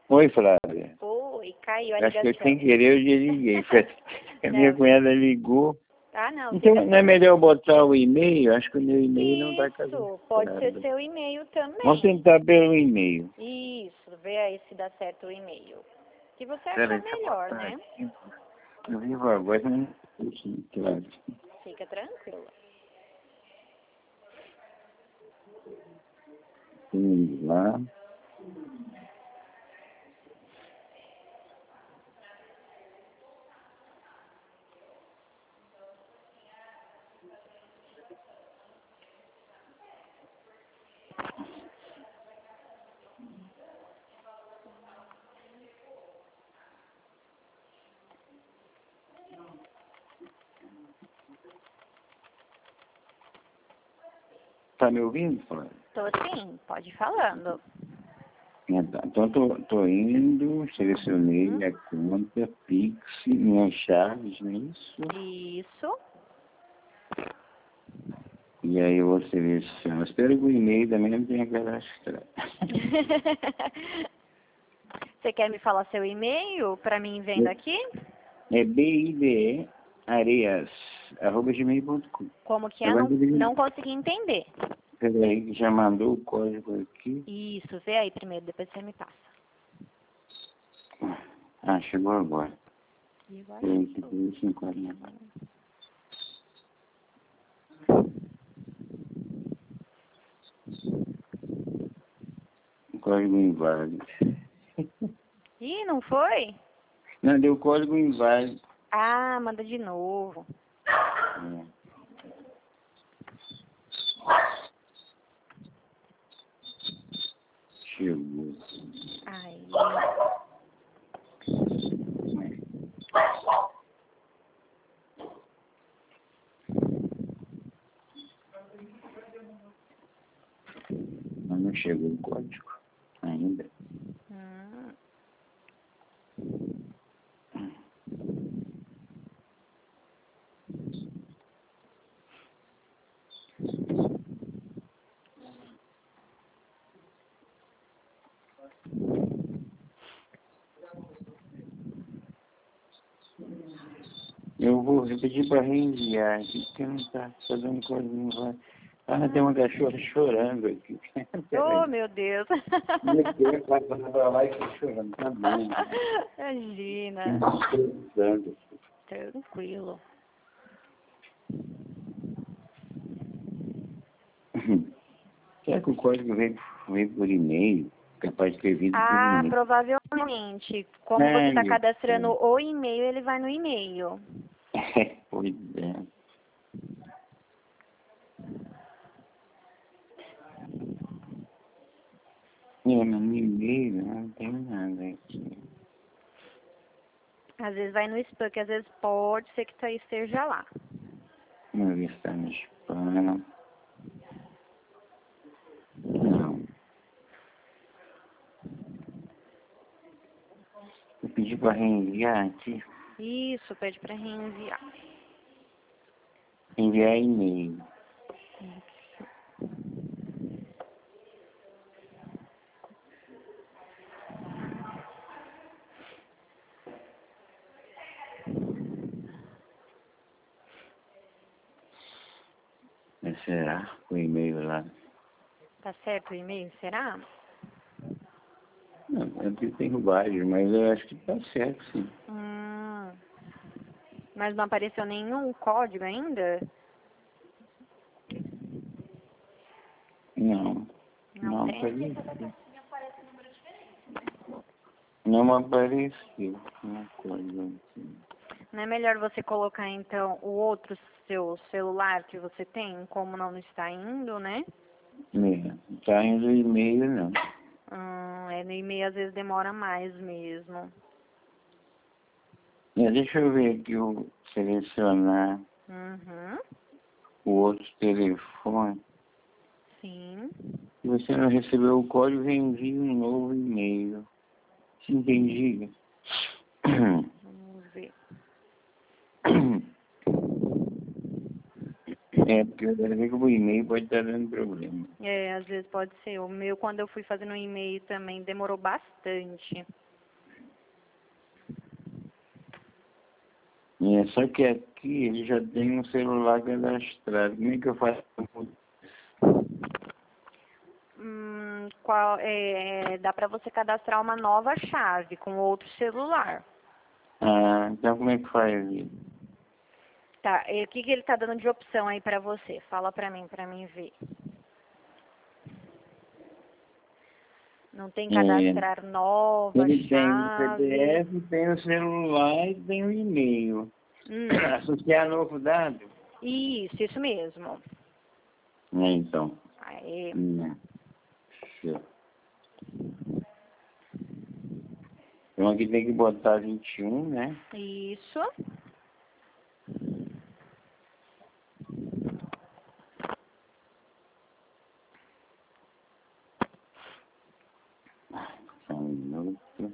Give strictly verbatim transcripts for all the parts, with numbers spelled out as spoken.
Oi, Flávia. Oi, caiu a Acho ligação. que eu sem querer eu desliguei. A minha Não. cunhada ligou. Ah, não. Então fica não é melhor botar o e-mail? Acho que o meu e-mail não está Isso, cadastrado. pode ser seu e-mail também. Vamos tentar pelo e-mail. Isso, vê aí se dá certo o e-mail. Que você Pera achar aí, deixa eu melhor, botar né? aqui. Eu vivo agora, né? Claro. Fica tranquilo. Vamos lá. Tá me ouvindo, Flávia? Tô sim, pode ir falando. Então, então tô, tô indo, selecionei Uhum. a conta, Pix, minhas chaves, não é isso? Isso. E aí eu vou selecionar. Espero que o e-mail também não tenha cadastrado. Você quer me falar seu e-mail para mim vendo aqui? É B I D E areias, arroba gmail ponto com. Como que é? Agora Não, deveria... não consegui entender. Peraí, que já mandou o código aqui. Isso, vê aí primeiro, depois você me passa. Ah, chegou agora. E agora? Peraí, que tem cinco horas. Código inválido. Ih, não foi? Não, deu código inválido. Ah, manda de novo. É. Chegou. Aí. Mas não chegou o código ainda. Hum. Eu vou repetir para reenviar aqui, porque não está tá dando código inválido. Ah, tem uma cachorra chorando aqui. Oh, meu Deus. Meu Deus, vai para lá e fica chorando. Tá bom. Imagina. Chorando. Tranquilo. Será que o código veio, veio por e-mail? Capaz de ter vindo por Ah, e-mail. provavelmente. Como você Ai, está meu cadastrando Deus. o e-mail, ele vai no e-mail. Pois é. É, mas no e-mail não tem nada aqui. Às vezes vai no spam, que às vezes pode ser que tá- esteja lá. Vamos ver se está no spam. Não. Eu pedi para reenviar aqui. Isso, pede para reenviar. Enviar e-mail. Mas será o e-mail lá? Tá certo o e-mail, será? Não, eu tenho vários, mas eu acho que está certo, sim. Hum, mas não apareceu nenhum código ainda? Não. Não Não tem? apareceu. Não apareceu uma coisa assim. Não é melhor você colocar então o outro seu celular que você tem, como não está indo, né? É, tá indo e-mail não. Hum, é, no e-mail às vezes demora mais mesmo. É, deixa eu ver aqui, eu selecionar Uhum, o outro telefone. sim. Se você não recebeu o código, envie um novo e-mail. Se entendi. Vamos ver. É, porque eu quero ver que o e-mail pode estar dando problema. É, às vezes pode ser. O meu, quando eu fui fazendo um e-mail também, demorou bastante. É, só que aqui ele já tem um celular cadastrado. Como é que eu faço? Hum, qual, é, dá pra você cadastrar uma nova chave com outro celular. Ah, então como é que faz isso? Tá, e o que, que ele tá dando de opção aí pra você? Fala pra mim, pra mim ver. Não tem cadastrar nova Ele tem o C P chave. F, tem o celular e tem o e-mail. Hum, Associar novo dado? isso, isso mesmo. É, então. Aí, Hum, show. Então aqui tem que botar vinte e um, né? isso. Só um minuto.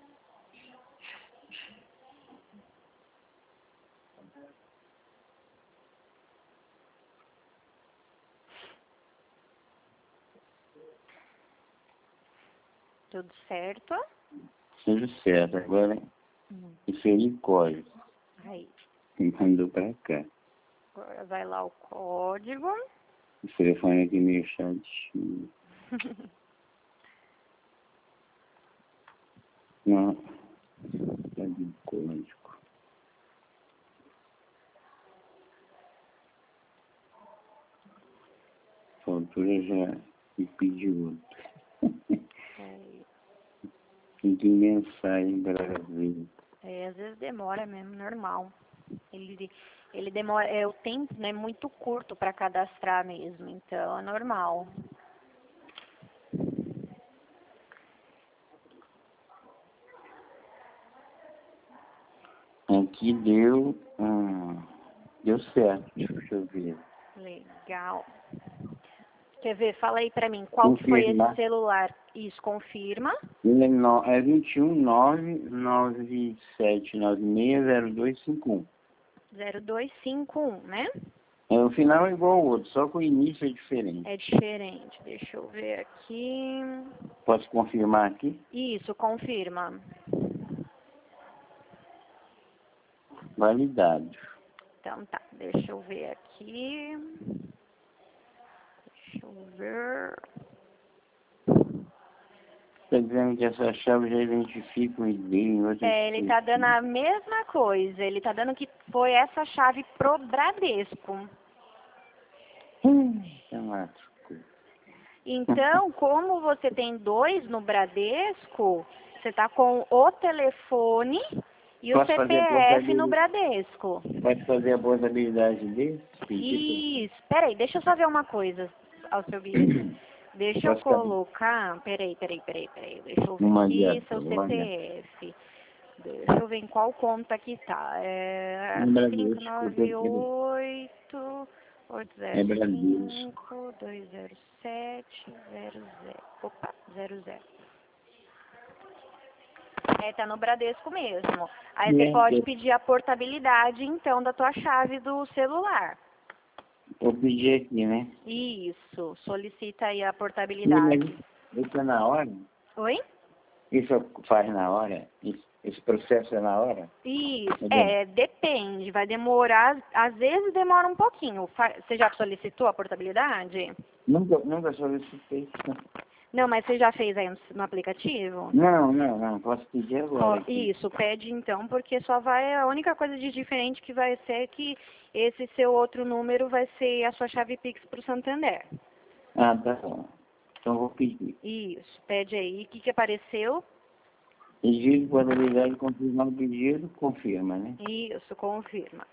Tudo certo. Tudo certo. Agora, Hum, inserir código. aí. Me mandou pra cá. Agora vai lá o código. O telefone aqui meio chatinho. Não. Tá de código. A altura já me pediu outro. Aí. Tem que mensagem Brasil. É, às vezes demora mesmo, normal. Ele, ele demora, é, o tempo não é muito curto para cadastrar mesmo, então é normal. Aqui deu. Hum, deu certo. Deixa eu ver. Legal. Quer ver? Fala aí pra mim, qual que foi esse Confirmar. celular? Isso, confirma. Ele é, no, é vinte e um nove nove sete nove seis zero dois cinco um. zero dois cinco um, né? É, o final é igual ao outro, só que o início é diferente. É diferente. Deixa eu ver aqui. Posso confirmar aqui? Isso, confirma. Validado. Então tá, deixa eu ver aqui. Deixa eu ver. Está dizendo que essa chave já identifica o I D em outro É, ele tá dando a mesma coisa. Ele tá dando que foi essa chave pro Bradesco. Hum, é lasco. Então, como você tem dois no Bradesco, você tá com o telefone e o Posso C P fazer a F no portabilidade? Bradesco. Pode fazer a portabilidade desse pedido? Isso. Peraí, deixa eu só ver uma coisa ao seu bilhete. Deixa eu Posso ficar colocar. Peraí, peraí, peraí, peraí. Deixa eu ver uma aqui seu diatona? C P F. Deixa eu ver em qual conta que tá. É É cinco Bradesco, nove oito oito é zero Bradesco. cinco dois zero sete zero zero. Opa, zero zero. É, tá no Bradesco mesmo. Aí você É, pode eu pedir a portabilidade, então, da tua chave do celular. vou pedir aqui, né? Isso, solicita aí a Sim, portabilidade. mas isso é na hora? Oi? Isso faz na hora? Isso- Esse processo é na hora? Isso, Entendeu? é, depende, vai demorar, às vezes demora um pouquinho. Fa- Você já solicitou a portabilidade? Nunca, nunca solicitei. Não, mas você já fez aí no, no aplicativo? Não, não, não. Posso pedir agora Ó, aqui. isso, pede então, porque só vai, a única coisa de diferente que vai ser que esse seu outro número vai ser a sua chave Pix para o Santander. Ah, tá bom. Então vou pedir. Isso, pede aí, o que que apareceu? Pedido de portabilidade, confirmar o pedido, confirma, né? Isso, confirma.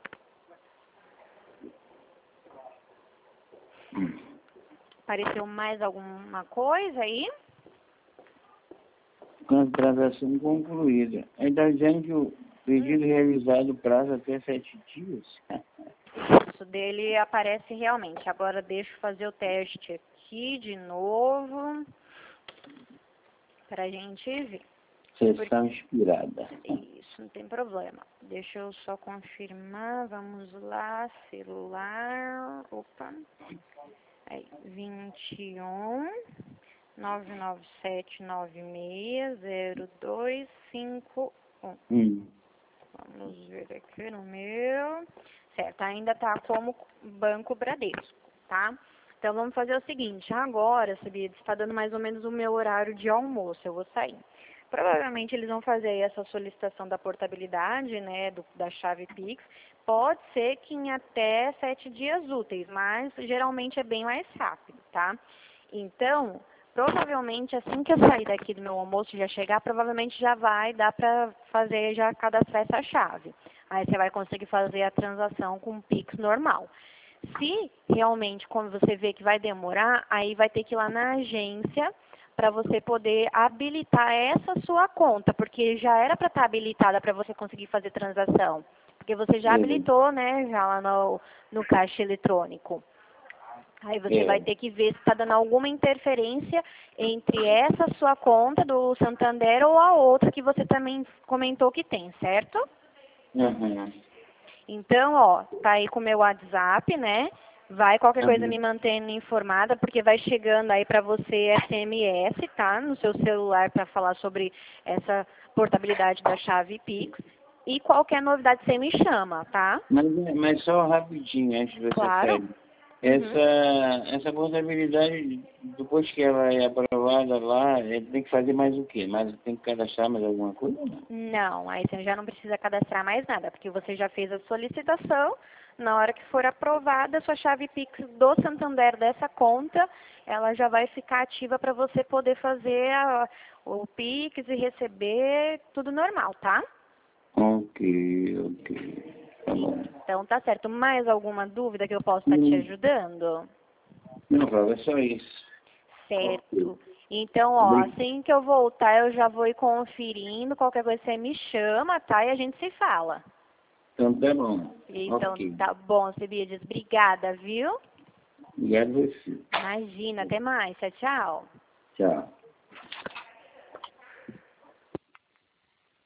Hum. Apareceu mais alguma coisa aí? Com a transação concluída. Aí está dizendo que o pedido realizado prazo até sete dias. Isso dele aparece realmente. Agora deixa eu fazer o teste aqui de novo. Pra gente ver. Sessão expirada. Isso, não tem problema. Deixa eu só confirmar. Vamos lá, celular. Opa. Aí, vinte e um, nove nove sete nove seis, zero dois cinco um. Hum. Vamos ver aqui no meu. Certo, ainda tá como Banco Bradesco, tá? Então, vamos fazer o seguinte. Agora, sabia, está dando mais ou menos o meu horário de almoço. Eu vou sair. Provavelmente, eles vão fazer essa solicitação da portabilidade, né, do, da chave Pix. Pode ser que em até sete dias úteis, mas geralmente é bem mais rápido, tá? Então, provavelmente, assim que eu sair daqui do meu almoço e já chegar, provavelmente já vai dar para fazer, já cadastrar essa chave. Aí você vai conseguir fazer a transação com o Pix normal. Se realmente, quando você vê que vai demorar, aí vai ter que ir lá na agência para você poder habilitar essa sua conta, porque já era para estar habilitada para você conseguir fazer transação. Porque você já É. habilitou, né, já lá no, no caixa eletrônico. Aí você É. vai ter que ver se está dando alguma interferência entre essa sua conta do Santander ou a outra que você também comentou que tem, certo? Uhum. Então, ó, tá aí com o meu WhatsApp, né? Vai qualquer coisa Uhum. me mantendo informada, porque vai chegando aí para você S M S, tá? No seu celular para falar sobre essa portabilidade da chave Pix. E qualquer novidade você me chama, tá? Mas, mas só rapidinho, antes de você Claro. sair. Essa, essa portabilidade, depois que ela é aprovada lá, ele tem que fazer mais o quê? Mas tem que cadastrar mais alguma coisa? Não? Não, aí você já não precisa cadastrar mais nada, porque você já fez a solicitação. Na hora que for aprovada, a sua chave Pix do Santander dessa conta, ela já vai ficar ativa para você poder fazer a, o Pix e receber tudo normal, tá? Ok, ok. Tá bom. Então tá certo. Mais alguma dúvida que eu possa estar te Hum. ajudando? Não, Flávia, é só isso. Certo. Então, ó, assim que eu voltar, eu já vou ir conferindo. Qualquer coisa você me chama, tá? E a gente se fala. Então tá bom. Então, Ok. tá bom, Cebiades. Obrigada, viu? Obrigado a você. Imagina. Até mais. Tchau, tchau. Tchau.